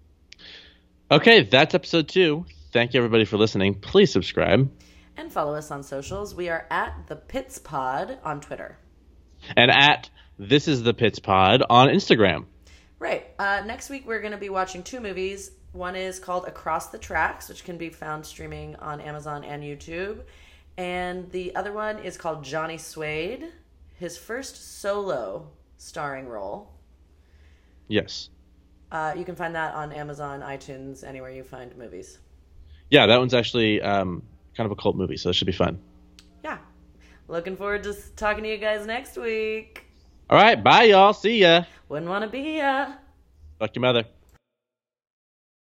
Okay, that's episode two. Thank you, everybody, for listening. Please subscribe. And follow us on socials. We are at The Pits Pod on Twitter. And at This Is The Pits Pod on Instagram. Right. Uh, next week, we're going to be watching two movies. One is called Across the Tracks, which can be found streaming on Amazon and YouTube. And the other one is called Johnny Suede, his first solo starring role. Yes. Uh, you can find that on Amazon, iTunes, anywhere you find movies. Yeah, that one's actually um, kind of a cult movie, so it should be fun. Yeah. Looking forward to talking to you guys next week. All right, bye, y'all. See ya. Wouldn't want to be ya. Fuck your mother.